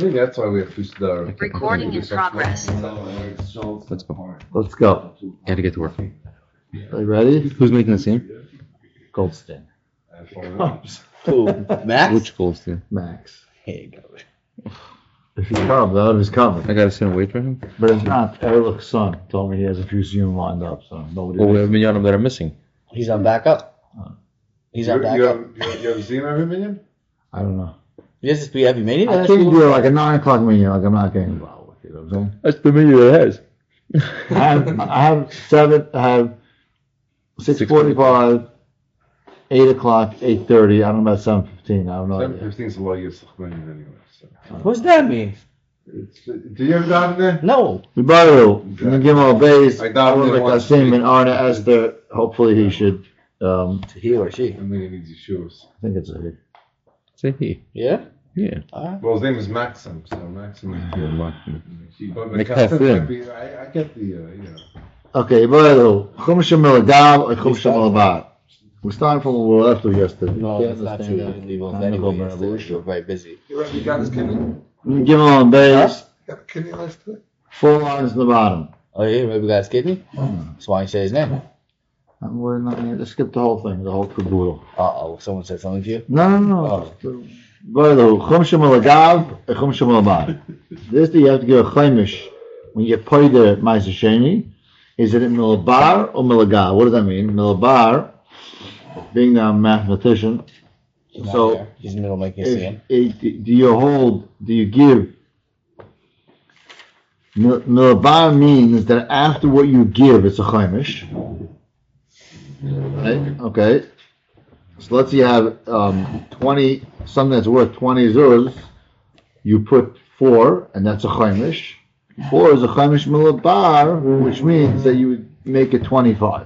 Maybe that's why we have to start. Recording in progress. Let's go. Let's go. Gotta get to work. Are you ready? Who's making the scene? Goldstein. Who? Max? Which Goldstein? Max. Here you go. If he's coming, though, he's coming. I gotta sit and wait for him? But it's not. Erlich's son told me he has a few soon lined up, so nobody. Well, we have Minyanim that are missing. He's on backup. He's on backup. You have seen every million? I don't know. Yes, it's every meeting. I can't do like a 9 o'clock meeting. Like I'm not getting involved with you. Know what I'm saying? That's the menu that has. I have 6:45, 8 o'clock, 8:30. I don't know about 7:15. I don't know. 7:15 is a lot of Yitzchak million anyway. So. What's that mean? Do you have that in there? No. We brought it. I'm gonna give him a base. I doubt I'm they like want to Kasim speak. and Arna Esther. Hopefully he should. He or she. I think he needs his shoes. I think it's a hit. Say he. Yeah? Yeah. Well, his name is Maxim, so Maxim. But Make Kasim that might be, I get the, Okay, brother. Chumash Milagav or Chumash Milabat. We're starting from where we left off yesterday. No, Can't that's not understand true. that. You leave off I'm gonna go anyway. burn a You're very busy. You got his kidney? I'm gonna give him on base. Got a kidney last time? 4 lines in the bottom. Oh, yeah? Maybe got his kidney? That's why he said his name. We're not gonna skip the whole thing, the whole caboodle. Uh-oh. Someone said something to you? No. Brother, Chumash Milagav or Chumash Milabat. This you have to give a chaimish when you get paid the Ma'aser Sheni. Is it Milabar or Milagav? What does that mean? Milabar, being a mathematician. He's not So, there. He's in the middle of making a scene. do you give? Milabar means that after what you give, it's a chaimish. Right? Okay. So let's say you have 20, something that's worth 20 zuz. You put 4, and that's a chaimish. 4 is a chaimish milabar, which means that you would make it 25.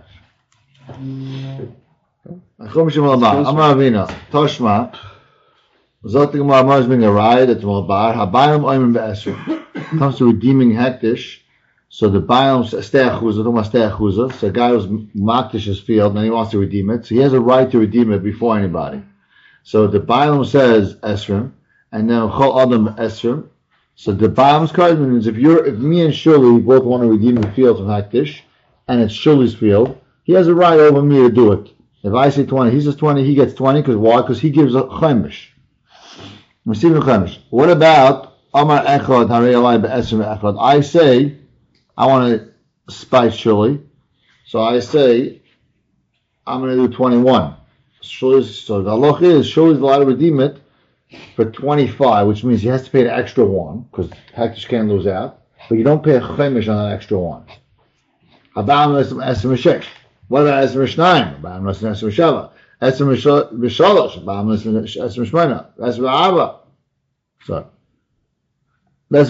Chaimish milabar. Amar Avina. Toshma. Zot the Gemara Mars being a riot at milabar. Habayim oimim be'esrim. Comes to redeeming hektish. So the Bayam Steachuza, so a guy who's makdish his field and he wants to redeem it. So he has a right to redeem it before anybody. So the Bayam says Esrim, and then Chol Adam Esrim. So the Bayam's card means if me and Shuli both want to redeem the field from Hakdish, and it's Shuli's field, he has a right over me to do it. If I say 20, he says 20, he gets 20, because why? Because he gives a chaimish. Receiving a chaimish. What about Amar Echad, Harei Alai Be'esrim Echad? I say, I want to spice Shuli, so I say I'm going to do 21. So the halach is Shuli's allowed to redeem it for 25, which means he has to pay an extra 1 because Hektish can't lose out. But you don't pay a chaimish on that extra 1. Habam esem shesh. What about esem shnayim? Habam esem sheva. Esem b'shalosh. Habam esem shmona. Esem arba. So. It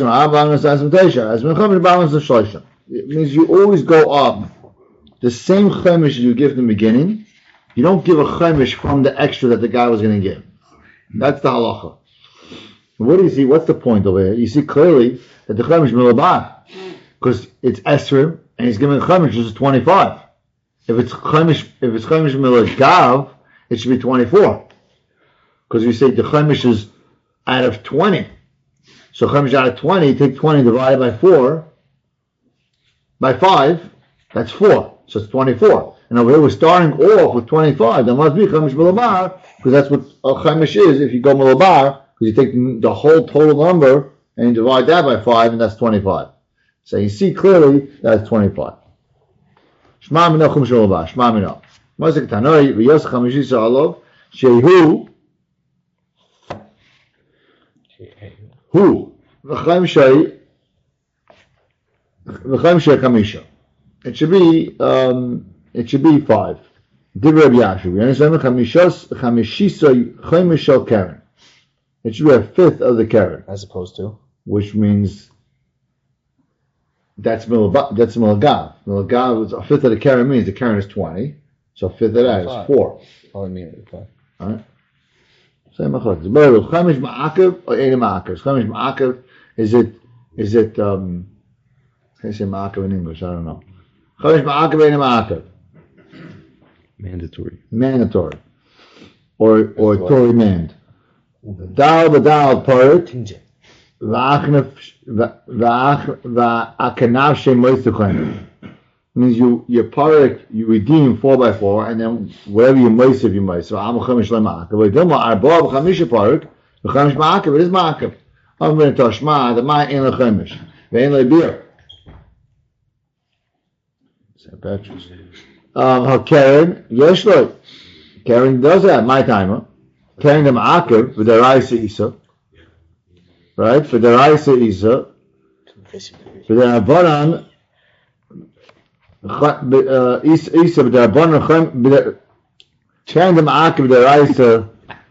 means you always go up the same chaimish you give in the beginning. You don't give a chaimish from the extra that the guy was going to give. That's the halacha. What do you see? What's the point over here? You see clearly that the chaimish milabar, because it's esrim and he's giving a chaimish which is 25. If it's chaimish milagav, it should be 24, because you say the chaimish is out of 20. So chaimish out of 20, take 20 divided by 4, by 5, that's 4. So it's 24. And over here we're starting off with 25. That must be chaimish milabar, because that's what a chaimish is if you go milabar, because you take the whole total number and you divide that by 5, and that's 25. So you see clearly that's 25. Shema mina chaimish milabar. Shema mina. Mazik tanoi v'yos chaimish yisraelov shehu who v'chaim shay kamisha. It should be 5. Did Rabbi Yashu? You understand? Chamishisa chaimish karen. It should be a fifth of the karen, As opposed to? which means that's milagav. Milagav is a fifth of the karen means the karen is 20, so a fifth of that is 4. Oh, I mean, okay. All right. Same machlokes. Chaimish ma'akev or ein ma'akev? Chaimish ma'akev, is it can I say ma'akev in English? I don't know. Chaimish ma'akev ein ma'akev? Mandatory. Or Tory mand. Dal b'dal parit. Means you parak, you redeem 4x4, and then whatever you moisiv, you moisiv. So I'm a chamish lema'akav. But Dilma arba b'chamisha parak, b'chamish ma'akav. It is ma'akav. I'm going to toshma. The ma'i ain't lechamish. Ve'ain le'bir. St. Patrick's. Karen, yes, Lord. Karen does that. My timer. Karen the ma'akav for the raisa isa. Right, for the raisa isa. For the avaran. Isa b'darabon Karen the ma'akav the raisa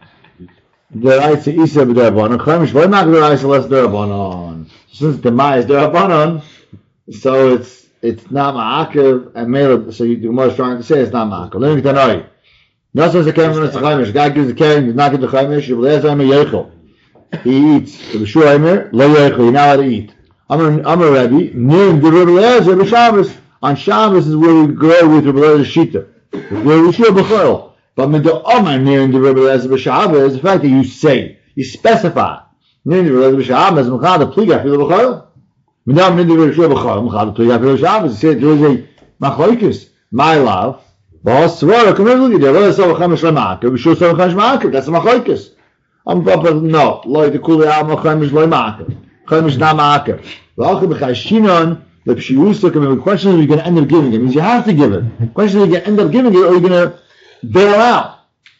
isa b'darabon chamish v'lo ma'akav the raisa less darabon. Since the ma is darabon, so it's not ma'akav and male. So the Gemara is trying to say it's not ma'akav. Let me get that right. No says the karen when it's the chamish. God gives the karen, does not give the chamish. You will ask him a yechel. He eats. The b'shur aimer lo yechel. You're not allowed to eat. I'm a Rebbe. Nim the Rebbe Lezer b'Shabbos. On Shabbos is where we grow with Rebbe Lezer Shita. Where we share b'chol. But with the Omer near the Rebbe Lezer b'Shabbos is the fact that you say, you specify. Near the Rebbe Lezer b'Shabbos, m'chad the pliga for the b'chol. Midam near the Rebbe Lezer b'chol, m'chad the pliga for the Shabbos. He said there is a machlokes, my love. Boss, swara, come here, look at there. Rebbe Lezer b'chamish l'ma'akav. We should say b'chamish l'ma'akav. That's a machlokes. No, like the kuli al b'chamish l'ma'akav. Chamish not ma'akav. V'alcha b'chashinon. The question is, you're going to end up giving it. It means you have to give it. The question is, you're going to end up giving it, or you're going to bail out.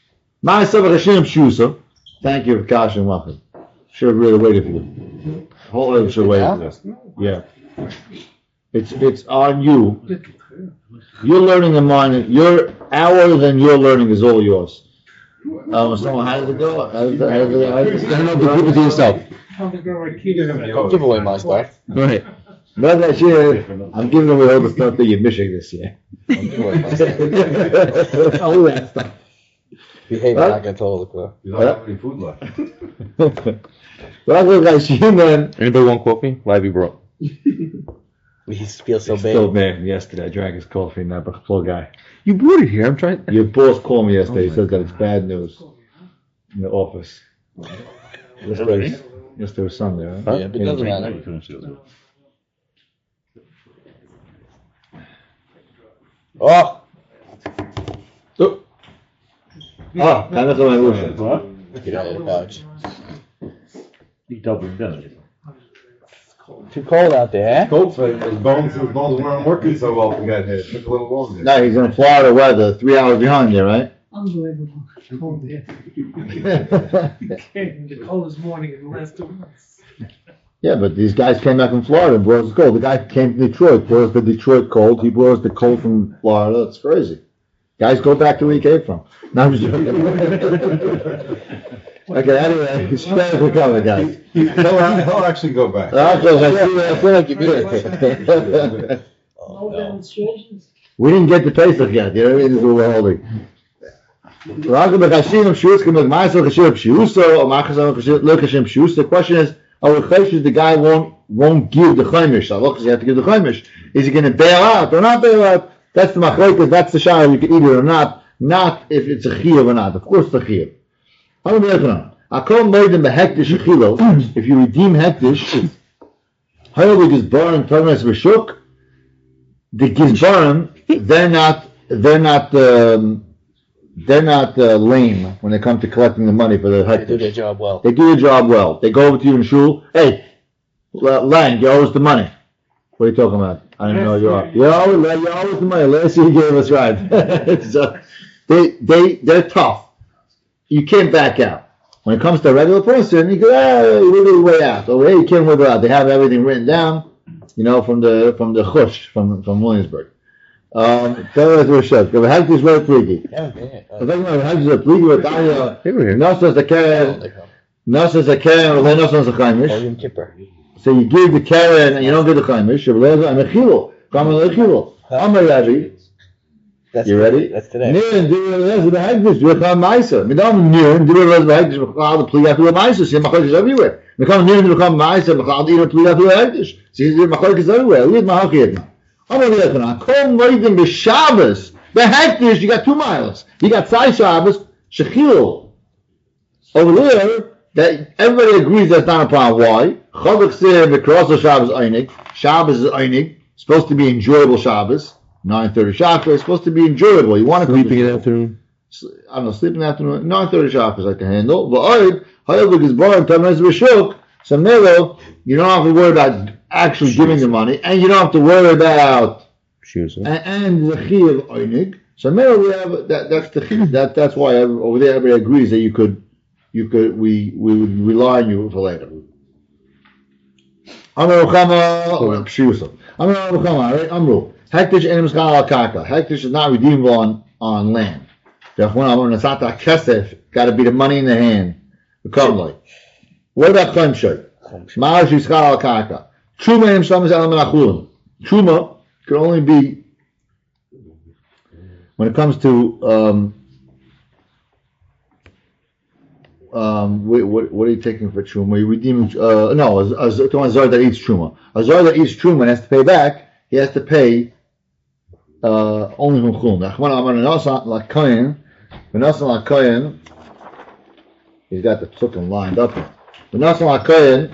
Thank you for Kash and Wachid. Should have really waited for you. Whole other should have waited for you. Yeah. It's on you. You're learning in mine. Your hours and your learning is all yours. So how does it go? How does it go? Keep it to yourself. Give away my stuff. Right. Not that year, I'm giving away all the stuff that you're missing this year. Give away my stuff. All that stuff. Behave like I told the You don't have any food left. Anybody want coffee? Livey brought. We feel so bad. Still man, yesterday I drank his coffee and that poor guy. You brought it here. I'm trying. Your boss called me yesterday. He says that it's bad news in the office. Yesterday was Sunday, right? Yeah, but it doesn't matter. Oh! Kind of my motion. Get out of the couch. You doubling down. Too cold out there, Cold, so his bones weren't working so well to get hit. It took a little longer. No, he's in Florida weather, 3 hours behind you, right? Unbelievable. Cold there. The coldest morning in the last 2 months. Yeah, but these guys came back from Florida and brought us cold. The guy came from Detroit, brought us the Detroit cold. He brought us the cold from Florida. It's crazy. Guys, go back to where you came from. No, I'm just joking. Okay, anyway, he's trying to recover, guys. He'll actually go back. I feel like you did. No demonstrations. We didn't get the Pesach yet. You know what I mean? This is what we're holding. The question is, the guy won't give the chaimish. You have to give the chaimish. Is he going to bail out or not bail out? That's the machlokes. That's the shayla. You can eat it or not. Not if it's a chiyuv or not. Of course, it's a chiyuv. If you redeem hektish, however, gizbarim tarnas v'shuk, the gizbarim they're not lame when they come to collecting the money for the hektish. They do their job well. They do their job well. They go over to you in shul. Hey, Lang, you owe us the money. What are you talking about? I didn't know you are. You owe us the money. Last year you gave us right. So they're tough. You can't back out. When it comes to a regular person, you go, you wiggle your way out. Oh, hey, you can't wiggle out. They have everything written down, from the chush from Williamsburg. Tell us what's up. We have this very freaky. Yeah. I think we have this freaky with Nosas the Karen, Nosas the Karen, or Nosas the Chaimish. Kipper. So you give the Karen and you don't give the Chaimish. And a chilo, come a chilo. I'm a Rabbi. You ready? That's today. Nirin, do it the hagdish. Do it on Maisa. Midam Nirin, do it the hagdish. Mechal the pliga through the Maisa. See machlokes everywhere. Mechal Nirin to become Maisa. Mechal the pliga through the hagdish. See the machlokes everywhere. Leave Mahakiyad. I'm going to go. Kol moedim b'Shabbos. The hagdish. You got 2 miles. You got Tzai Shabbos. Shechil. Over there, that everybody agrees that's not a problem. Why? Chazak said because Shabbos einig. Shabbos is einig. Supposed to be enjoyable Shabbos. 9:30 Shabbos supposed to be enjoyable. You want to Sleeping in the afternoon. I don't know, sleep in the afternoon. 9:30 Shabbos I can handle. But however, is born Tamez Rishuk. So Melo, you don't have to worry about actually giving the money, and you don't have to worry about Shoes. and the chi of einig. So Melo, we have that's the chi. That's why over there everybody agrees that we would rely on you for later. Amru Chama or Pshiusa. Amru Chama, right? Amru. Hektish enim schal al karka. Hektish is not redeemable on land. Therefore, Nasata Kesef got to be the money in the hand. Become like. What about Chemshay? Ma'ash is schal al karka. Truma enim shamas elam achulun. Truma can only be when it comes to what are you taking for truma? You redeem no, a zar that eats truma. A zar that eats truma and has to pay back. He has to pay only from chulun. He's got the psukim lined up. The nasan lakayin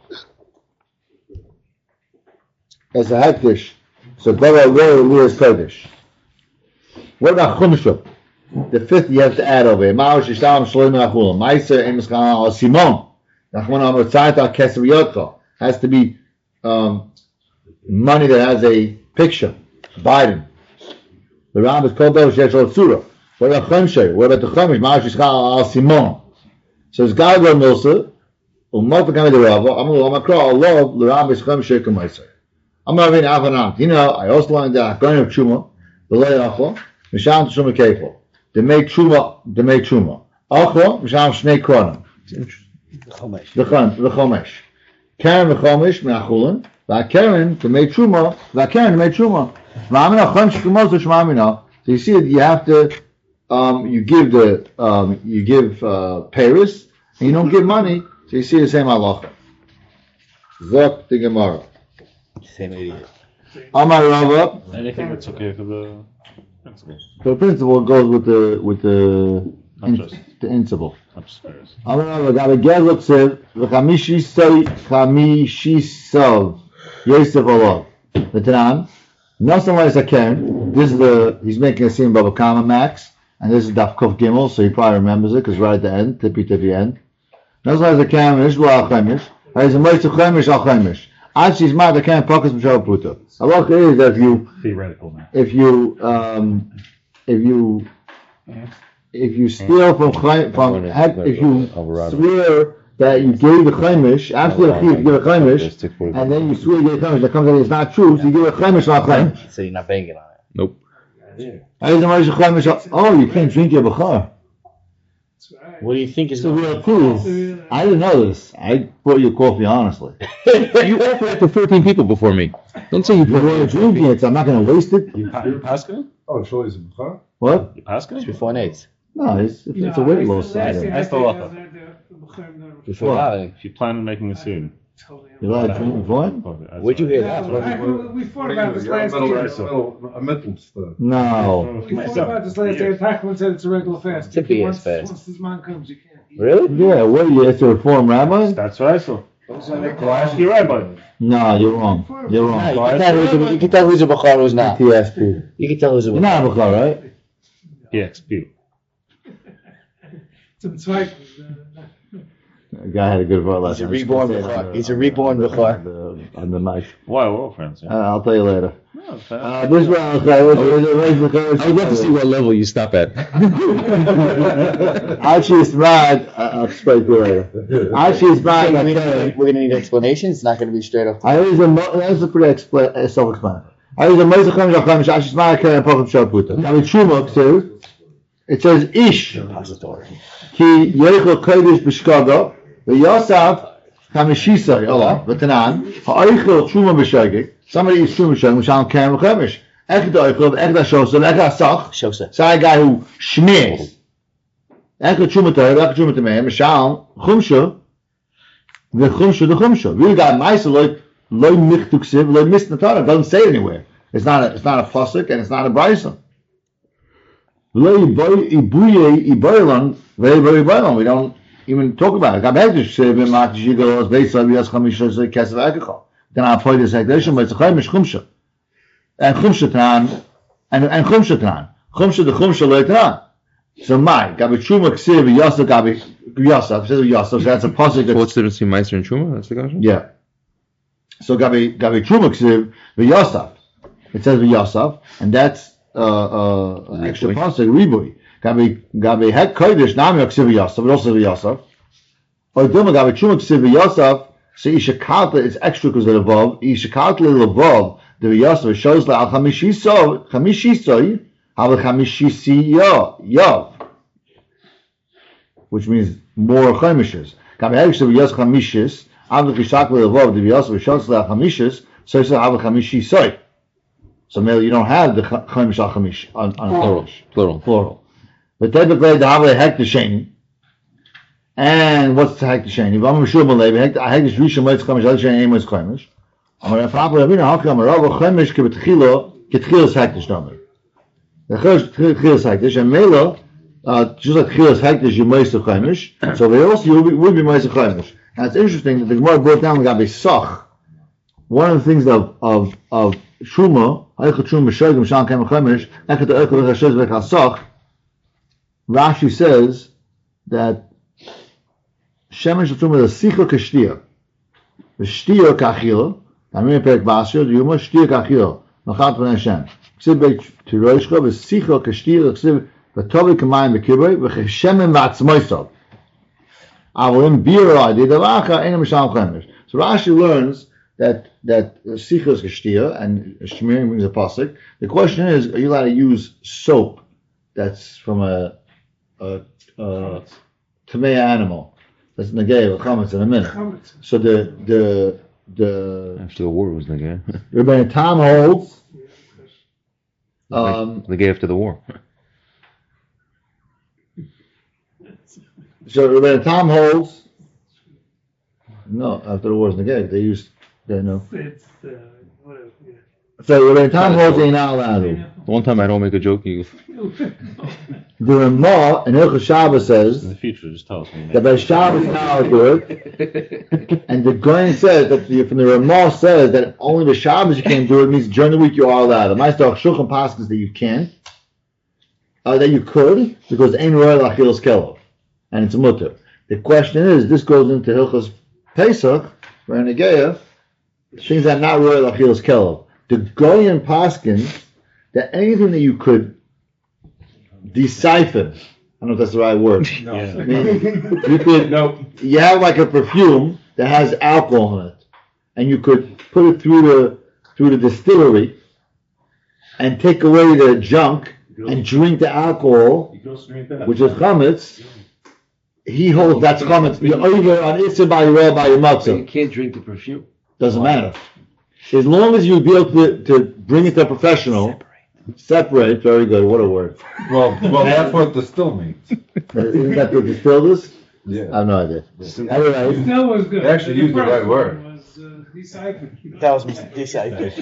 as a hektish. So bara lo is kodesh. What about chumshup? The fifth you have to add over here. Ma'ash yishtam shloim achulam. Ma'aser em mischal al simon. Nachman amar tzayit al keser yotcha. Has to be money that has a picture. Biden. The Ram is called Be'er Shesh Al Tzura. What about Chemshay? What about the Chemish? Ma'ash yishchal al simon. So it's Galgal Milsa. Umot v'kamid Rava. Amru Amakra Allah. The Ram is Chemshay K'maiser. Amar Ravin Avanam. You know, I also learned that going of Truma. The Lay Achla. Misham Truma Kefal. They make truma. Achla, misham shnei kronim. The chomesh. Karen v'chomesh me'achulin. V'akeren to make truma. V'akeren to make truma. V'amina chomesh kumos l'shmamina. So you see that you have to, you give Paris, and you don't give money. So you see the same halacha. Zok the Gemara. Same idiot. Amar Rava. Anything that's okay for the principal. The principle goes with the principle. Upstairs. Amar Rava. Gabe Gezok said v'chamishi sav Yosef olav. The Tanan. Nothing like a Karen. This is he's making a scene Baba Kama Max, and this is Daf Kuf Gimel, so he probably remembers it because right at the end, tippy end. Nothing like a Karen. This is al Chemish. He's a Moitzu Chemish al Chemish. Actually, he's mad. The Karen pockets Mishal Puta. Allah is that Theoretical now. if you steal if you swear that you gave the chaimish, after you give a chaimish, and then you swear you gave a chaimish, that comes out it's not true, so you give a chaimish, not chaimish. So you're not banking on it. Nope. Oh, you can't drink your bachar. What do you think is So we are cool. I didn't know this. I bought you coffee, honestly. You offered it for 13 people before me. Don't say you You're going to drink it, so I'm not going to waste it. You Pasca? Oh, sure, is it before? What? You Pasca? It's before Nate's. No, it's a weight loss item. I still love Before What? that. If you plan on making a soon. You like drinking wine? Where'd you hear that? We fought about this last year. A metal stuff. No. We fought about this last year. Tachman said it's a regular fast. It's a BS Once fast. this man comes, you can't eat. Really? Yeah, what are you, it's a reform rabbi? That's what I saw. Well, ask your rabbi. No, you're wrong. You're wrong. You can tell who's a Bukhar who's not. TSP. You can tell who's a You're Bukhar. not a Bukhar, right? PXP. Zum Zweiten. The guy had a good vote last He's a night. reborn Bukhar. He's a reborn Bukhar. On the mic. Why, we're all friends. Yeah. I'll tell you later. No, it's fine. This one, okay. I would love to see what level you stop at. Actually, it's right. I'll explain to you later. Actually, it's right. We're going to need explanations. It's not going to be straight up. That's a pretty self-explanatory. I was a Moshe Chaimish Chaimish. Actually, it's not a Karen Pochim Shaputa. I mean, Shumok says, it says, Ish. Repository. Ki Yericho Kodesh B'Shkaga, V'Yosaf Chamishisa, Allah, V'Tanan, Ha'arichel Truma B'Shagig, somebody eats Truma B'Shagig, Mishal Karen B'Chaimish. Echad Oichel, Echad Shosa, Echad Sach, Shosa. so a guy who schmears. Echad Truma Torah, Echad Truma Tamei, Mishal, Chumsha, V'Chumsha, the Chumsha. Really got Maisa, like, Loi Michtuksiv, Loi Misnatara, doesn't say it anywhere. It's not a pasuk and it's not a brisa. Loi Ibuye Iboilan, very very boilan. We don't even talk about it. Gabi hektish kseva mat yigolos beisav yas chamisha ze kesav ekachal. Then I point this hektish but it's a chaymish chumsha. And chumsha tanan and chumsha tanan. Chumsha the chumsha lo tanan. So my Gabi truma kseva yasaf Gabi yasaf says yasaf. So that's a pasuk. What's the difference between Meiser and Truma? That's the question? Yeah. So Gabi truma ksiv v'yasaf. It says v'yasaf, and that's extra pasuk ribui. Gabi hek kodesh nami ksiv v'yasaf, but also v'yasaf. Or duma Gabi truma ksiv v'yasaf. So ishakalta is extra because of the above. Ishakalta is above the v'yasaf shows like al chamishisoi al chamishisi yav, which means more chamishes. Gabi hek ksiv v'yasaf chamishis. Avli chishakli above the v'yasaf shows like chamishis. So it's al chamishisoi. So maybe you don't have the chamish al chamish on plural. But typically the havle hek the sheni. And what's the hek the sheni? If I'm sure malay hek the rishon moitz chamish al sheni moitz chamish. I'm going to find out how come rav chamish kebetchilo ketchilas hektish damar. The ketchilas hektish and mela just like ketchilas hektish you moitz chamish. So they also will be moitz chamish. And it's interesting that the Gemara brought down the gabi sach. One of the things of Truma, Rashi says that Shemesh Truma is a sicha k'shtia. The shtia k'achila, Amir Perek Basir, the Yuma, shtia k'achila, Nachat V'nei Hashem. Ksiv Beit Tiroshcha, v'sicha k'shtia, ksiv v'tovi k'mayim v'kibrei, v'cheshemen v'atzmoisav. Avolim bira adi davacha, enam misham chemesh. So Rashi learns that sicha is k'shtia, and Shemirim brings a pasuk. The question is, are you allowed to use soap that's from a tamei animal? That's negay with chametz in a minute. So the after the war was Negay. Rabbi Tam holds Negay after the war. So Rabbi Tam holds no after the war is negay. They used no. It's whatever. Yeah. So Rabbi Tam holds they not allowed to. One time I don't make a joke. You The Ramah in Hilchos Shabbos says In the future, just tell us. that by Shabbos now do it, and the Goyen says that from the Ramah says that only the Shabbos you can't do it, means during the week you are allowed. The Meister Shulchan Pasuk is that you can't, that you could because ain't royal achilas kelov, and it's mutter. The question is, this goes into Hilchos Pesach for Negeya, things that are not royal achilas kelov. The Goyen Paskin that anything that you could decipher, I don't know if that's the right word. No. Yeah. I mean, you could, you have like a perfume that has alcohol in it, and you could put it through the distillery and take away the junk and drink the alcohol, which is chametz. He holds that's chametz. You're over on Issa by your by your You matzah. can't drink the perfume. Doesn't matter. As long as you be able to bring it to a professional, separate. Very good. What a word. Well, that's what the still means. Isn't that the distilled is? Yeah. I have no idea. Anyway, Still was good. They actually used the right word. Was deciphered. That was deciphered.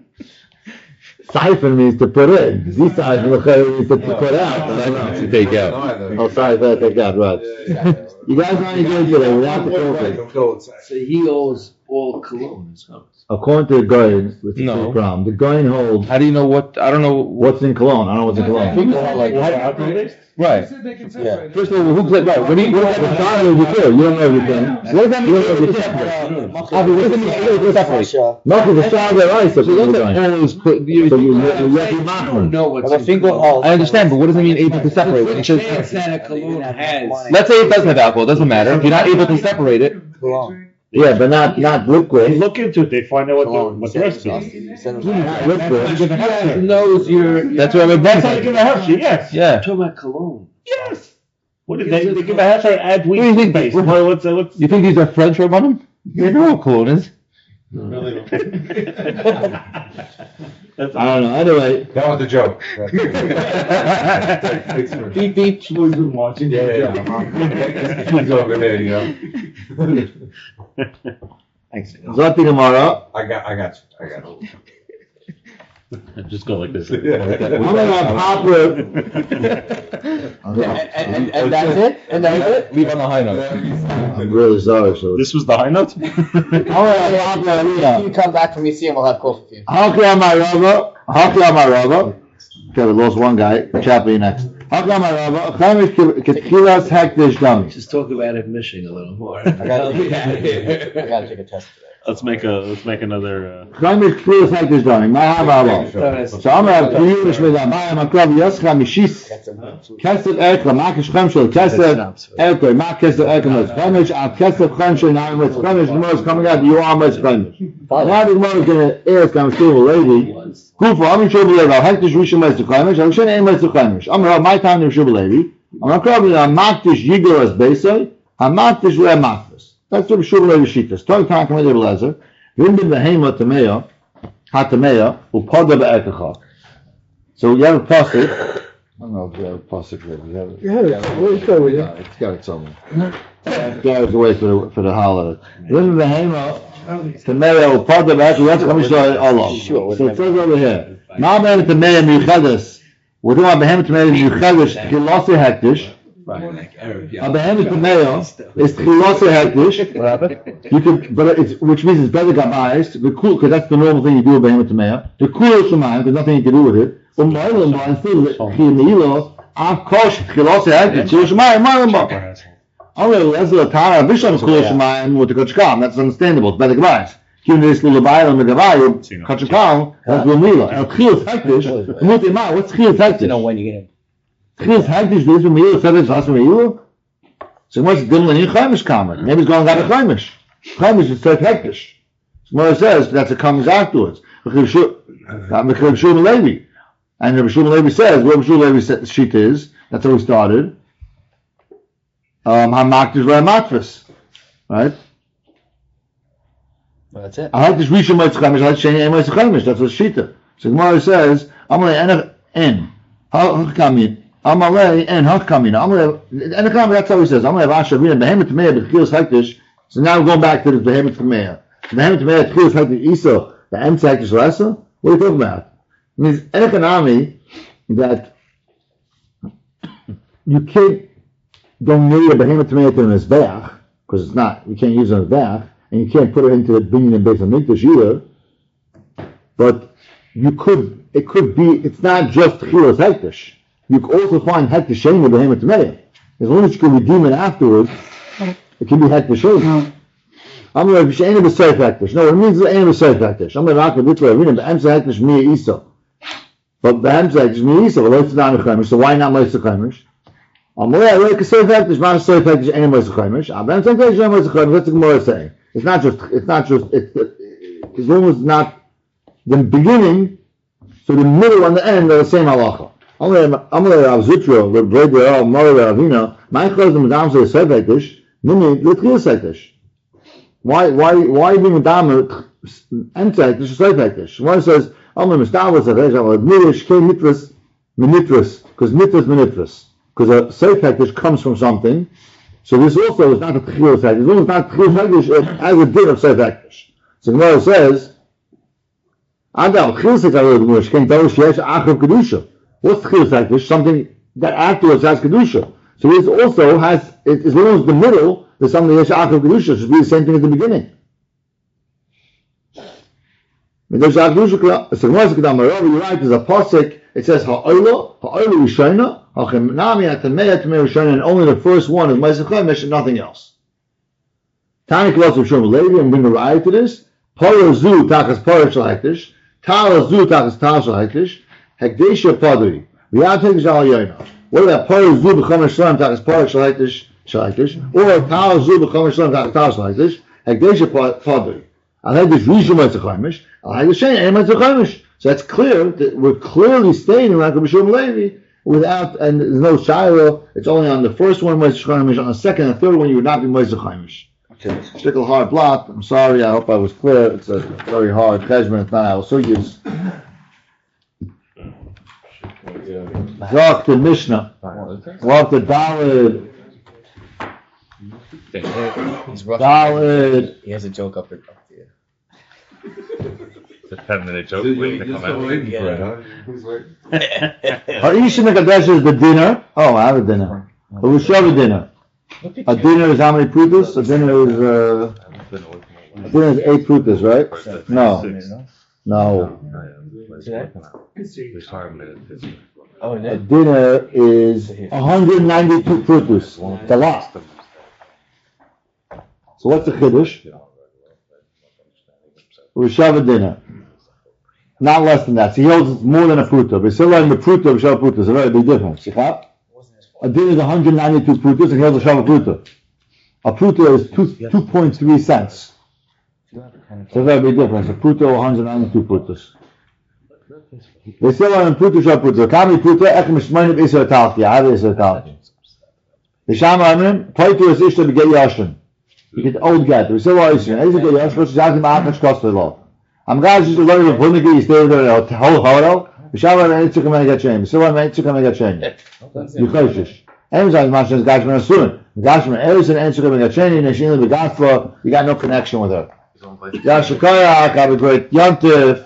siphon means to put in. Decipher means to put out. To take out. Oh, sorry, better take out. Right. You guys know any good today without the filter. So he owes all cologne. According to the Goyen, which is No. Gram, the Goyen holds How do you know what? I don't know. what's in cologne. I don't know what's in cologne. People are like, Right. They said they can separate it. First of all, who played right? What do you? What The child is before. You don't know everything. does that mean? You don't know everything. What does it mean? Able to separate? No, because the child is right. So So you doesn't always put. have to be don't machman. know what's But I think all I understand, but what does it mean able to separate? When it says, Santa Cologne has. let's say it does have alcohol. It doesn't matter. If you're not able to separate it, Yeah, but not liquid. Look into it. They find out what the rest is. Not liquid. knows your. that's what I'm That's how they give a Hershey. Yes. Yeah. Talking about cologne. Yes. What did they give a Hershey add What do you wheat think? base? What's You think these are French Rabbanim? You know what cologne is. That's I don't know. Anyway, That was a joke. Beep beep. We've been watching. Yeah. He's over there, you know. Zati Gemara. I got you. Just go like this. I'm gonna pop it. And that's it? And that's it? Leave on a high note. I'm really sorry. So This was the high note? I'm gonna pop it. You come back from museum, we'll have coffee for you. Haki my rava. Okay, we lost one guy. Chappie next. Haki my rava. Chaimish ketchilas hektish dummies. Just talk about admission a little more. I gotta take a test today. Let's make another. Chaimish ketchilas hektish dummy. My hava. So I'm gonna have kiyush with a bayam akrav yascha mishis. Kesed erkla. Makish chem kesed erkla. Mak kesed erkla. Chaimish al kesed chem shel na'im with chaimish. The Gemara is coming out. You are my chaimish. Now the Gemara is gonna ask. I'm still a lady. Kufa, I'm sure believe I'll have to Rishon Meister Chaimish. I'm sure ain't Meister Chaimish. I'm gonna my time to Rishon Levi. I'm gonna call it a Maktish Yigoras Beisai. A Maktish Le Maktis. That's what Rishon Levi Shitas. Talk time from Lezer. Vindin Behema Tameya, Hatameya, Upada Be'ekacha. So you have a pasuk. I don't know if you have a pasuk there. Where's it go with you? It's got it somewhere. Guys away for the holiday. Vindin Behema. Tameya Upada Be'ekacha. Let's come to Allah. So it says over here. Now Behem Tameya Miuchades. We're talking about Behem Tameya Miuchades. Chilase Hektish. Behem Tameya is Chilase Hektish. What happened? You can, but it's which means it's better gabayis. The cool, because that's the normal thing you do with Behem Tameya. The cool Shemayim, there's nothing you can do with it. Umayim Ba still Chiyamilo. Kosh Chilase Hektish. Chil Shemayim Mayim Ba. Only Lezer Tara Bisham Chil Shemayim with the Kochkam. That's understandable. It's better gabayis. Even this little Bible and the Gavayu, Kachakal, that's Lumila. And Chiyas Hektish, Mutima, what's Chiyas Hektish? You know when you get him. Chiyas Hektish, this from Mila, said it's from Mila. So what's Dimlan in Chaimish comment? Maybe it's going to get a Chaimish. Chaimish is Tzek Hektish. So it says that's it comes afterwards. Mechav Shulman Levi. And Rabbi Shulman Levi says, what Rabbi Shulman Levi said the sheet is, that's how we started. Hamaktish Matfis. Right? Well, that's it. I like this Rishon Meitzah Chaimish. I like Sheni Meitzah Chaimish. That's what Shita. So Gemara says, "Amalei en hakamin, amalei en hakamin, amalei en hakamin." That's how he says. Amalei v'ashavina behemet meya b'chilas hektish. So now we're going back to the behemet meya. Behemet meya b'chilas hektish isa. The emtz hektish lesa. What are you talking about? It means en economy that you can't go near behemet meya to an mizbeach because it's not. You can't use it on a mizbeach. And you can't put it into the binyan and base on mikdash either. But you could, it could be, it's not just chilas hektish. You can also find hektish shein with behemoth tamei. As long as you can redeem it afterwards, it can be hektish shein. I'm going to say any b'seif hektish. No, it means any b'seif hektish. I'm going to rock with it. Be'emsa hektish miya isa. But be'emsa hektish miya isa. Well, it's not a chaimish. So why not ma'isa chaimish? I'm going to like a seif hektish. Not a seif hektish. Any ma'isa chaimish. Be'emsa hektish. Any ma'isa chaimish. That's the Gemara saying. It's not just, as long as it's not the beginning, so the middle and the end are the same halacha. I'm going to have Zutro, the Breder, Mara, Ravina, my cousin, Madame, says, Sevetish, Mimi, Litchil Sektish. Why being Madame, Entektish, Sevetish? One says, I'm going to Mustafa Sevetish, I'm going to Mirish, K Mitras, Minitras, because Mitras, Minitras. Because a Sevetish comes from something. So this also is not a Tchil Hektish. As long as it's not Tchil Hektish, it has a din of Seif Hektish. So Gemara says, Adam, Tchil Hektish, Ken Darush Yesh Achav Kedusha. What's Tchil Hektish? Something that afterwards has Kedusha. So this also has, as long as the middle, there's something Yesh Achav Kedusha. It should be the same thing at the beginning. So Gemara says, you're right, there's a pasuk, it says, Ha'olah Rishona, and only the first one is Ma'aseh Chaimish and nothing else. Tani Kolos of Shlomo Levi, and bring a riot to this. Paro Zu Takas Paro Shel Hektish, Tala Zu Takas Tal Shel Hektish, Hekdesha Padri. V'yad Hektish Al Yoina. What about Paro Zu B'Chomer Shalom Takas Paro Shel Hektish, or Tala Zu B'Chomer Shalom Takas Tal Shel Hektish, Hekdesha Padri. Al Hektish Rishon Ma'aseh Chaimish, Al Hektish Shein Ein Ma'aseh Chaimish. So that's clear that we're clearly stating like Rabbi Shlomo Levi. Without, and there's no shayla, it's only on the first one Moshe Chaimish, on the second and third one you would not be Moshe Chaimish. Stickle hard blot, I'm sorry, I hope I was clear, it's a very hard cheshbon, it's not how so use. Walk to Mishnah, walk to Daled, He's rough. Daled, He has a joke up here. 10-minute joke You're waiting to come still out. waiting for it, huh? Who's waiting? Ha'isha Mekadesh is the dinner. Oh, I have a dinner. A Rishava dinner. A dinner is how many prutas? A dinner is 8 prutas, right? No. Good see. Oh, A dinner is 192 prutas. It's a lot. So what's the chiddush? Rishava dinner. Not less than that. So he holds it's more than a pruta. Basila and the pruta, Rishava pruta is a very big difference. You have? A dinner is 192 prutas and he holds a Rishava pruta. A pruta is 2.3 cents. It's a very big difference. A pruta 192 prutas. Basila and pruta, Rishava pruta. Kami pruta, ekem shmoinim iser talki. I have iser talki. The Shama Amrim, Paitu is ishta begay yashin. You get old get. We still always say, "Is it good? You're talking about much cost of law." I'm guys just learning the Puniki. You stay there the whole hotel. We shall have any chicken make a chain. We still have any chicken make a chain. You choishish. Amazon machines guys when soon. Guys when Ellis and chicken make a chain in the Shin the Gafla. You got no connection with her. Yashikaya, have a great Yontif.